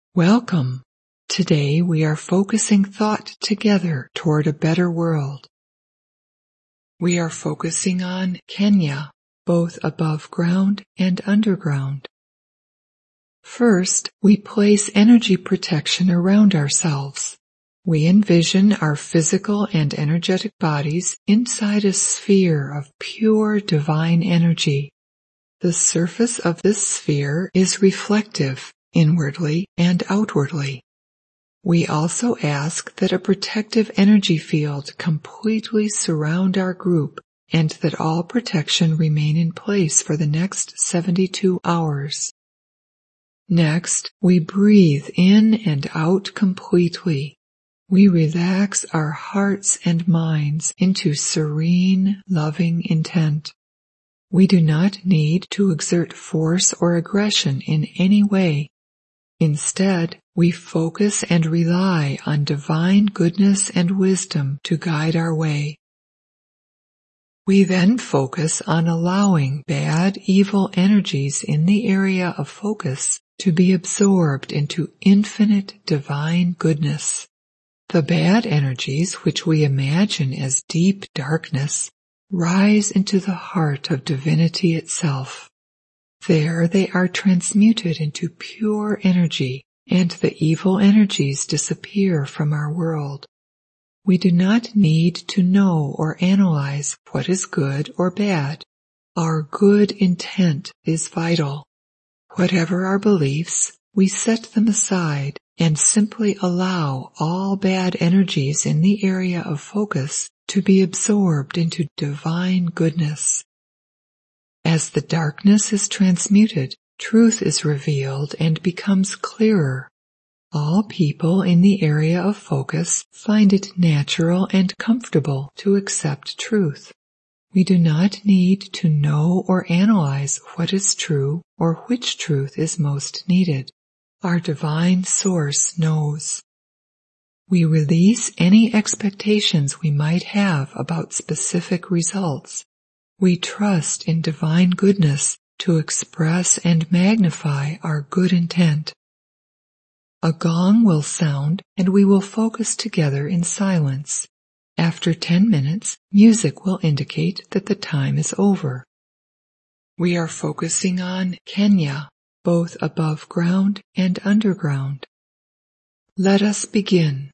Welcome. Today we are focusing thought together toward a better world. We are focusing on Kenya, both above ground and underground. First, we place energy protection around ourselves. We envision our physical and energetic bodies inside a sphere of pure divine energy. The surface of this sphere is reflective, inwardly and outwardly. We also ask that a protective energy field completely surround our group and that all protection remain in place for the next 72 hours. Next, we breathe in and out completely. We relax our hearts and minds into serene, loving intent. We do not need to exert force or aggression in any way. Instead, we focus and rely on divine goodness and wisdom to guide our way. We then focus on allowing bad, evil energies in the area of focus to be absorbed into infinite divine goodness. The bad energies, which we imagine as deep darkness, rise into the heart of divinity itself. There they are transmuted into pure energy, and the evil energies disappear from our world. We do not need to know or analyze what is good or bad. Our good intent is vital. Whatever our beliefs, we set them aside and simply allow all bad energies in the area of focus to be absorbed into divine goodness. As the darkness is transmuted, truth is revealed and becomes clearer. All people in the area of focus find it natural and comfortable to accept truth. We do not need to know or analyze what is true or which truth is most needed. Our divine source knows. We release any expectations we might have about specific results. We trust in divine goodness to express and magnify our good intent. A gong will sound and we will focus together in silence. After 10 minutes, music will indicate that the time is over. We are focusing on Kenya, both above ground and underground. Let us begin.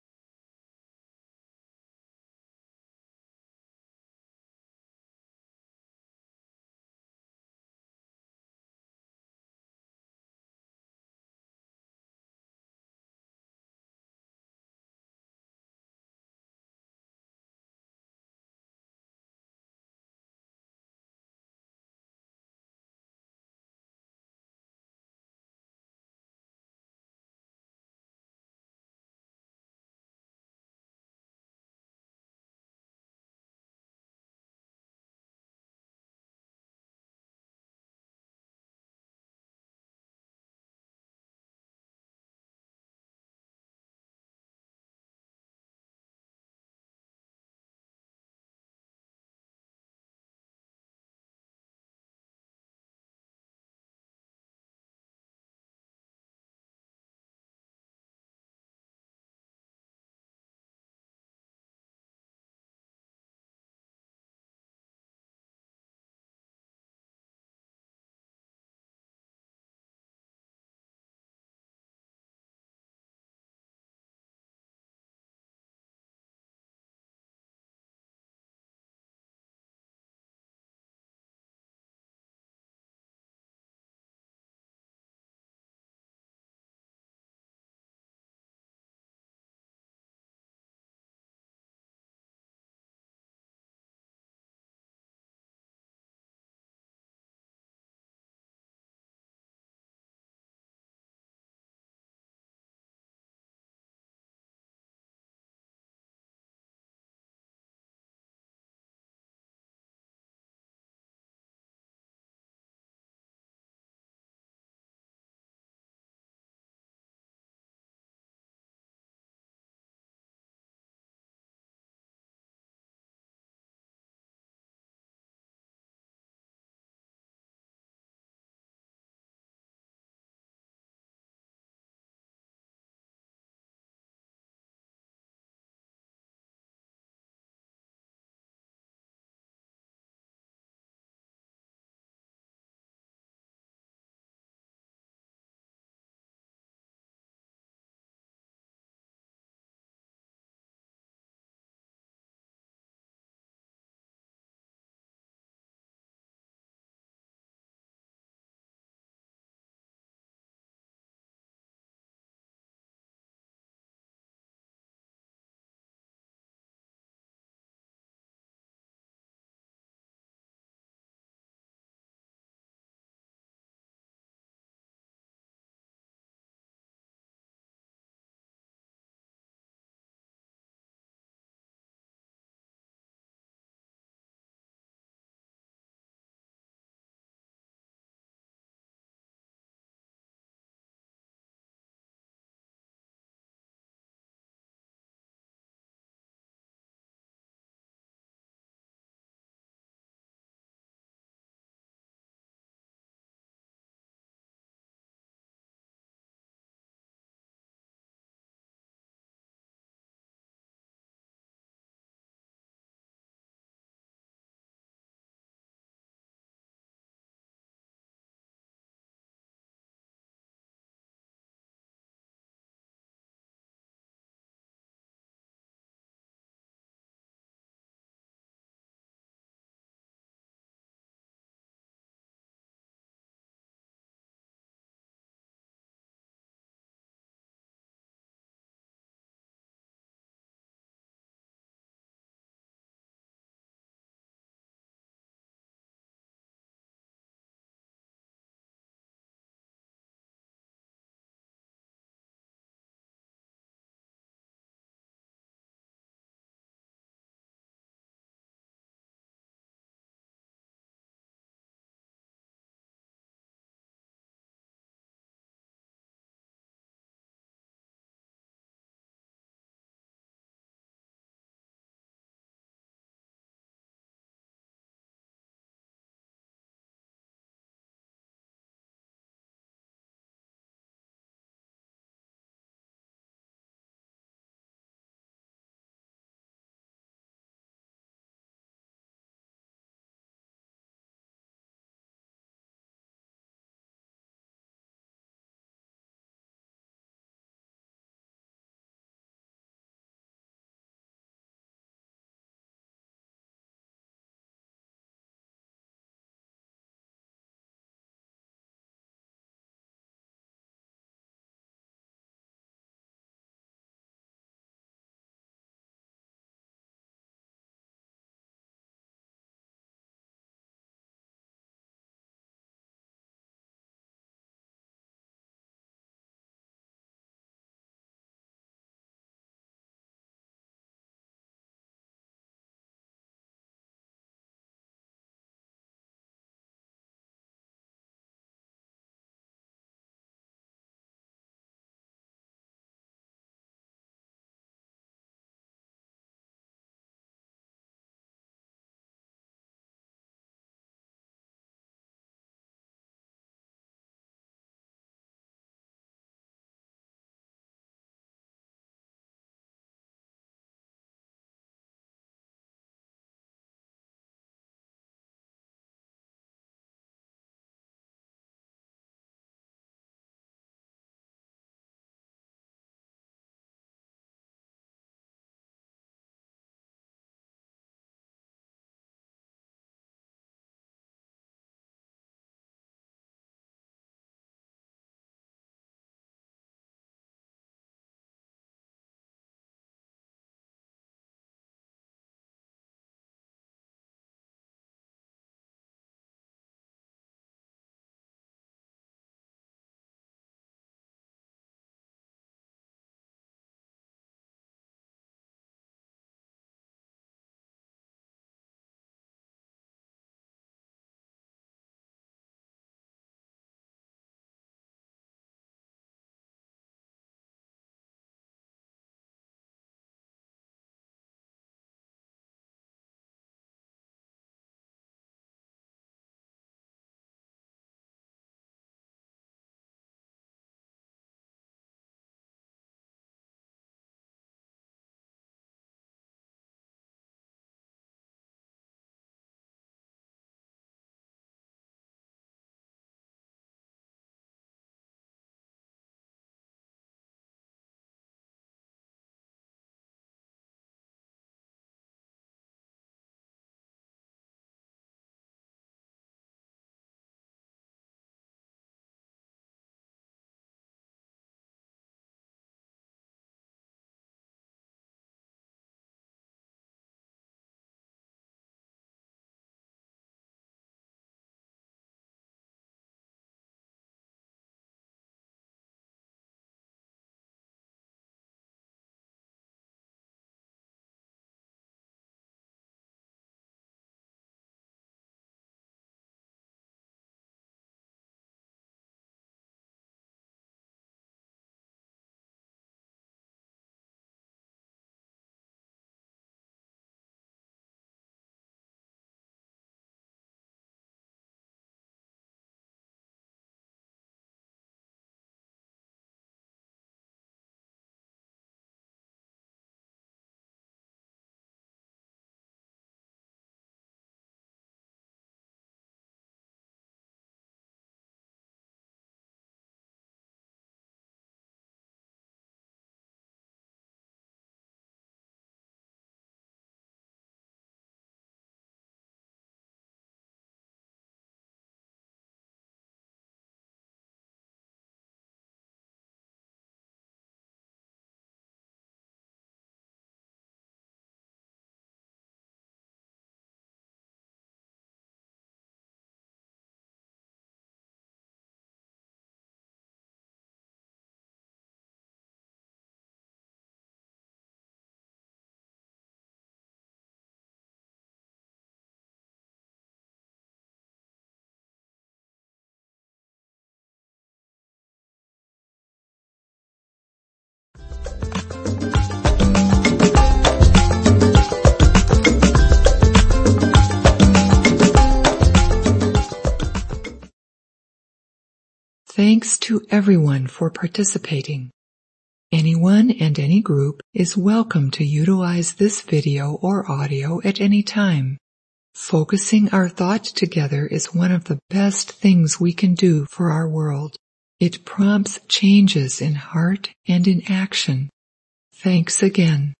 Thanks to everyone for participating. Anyone and any group is welcome to utilize this video or audio at any time. Focusing our thought together is one of the best things we can do for our world. It prompts changes in heart and in action. Thanks again.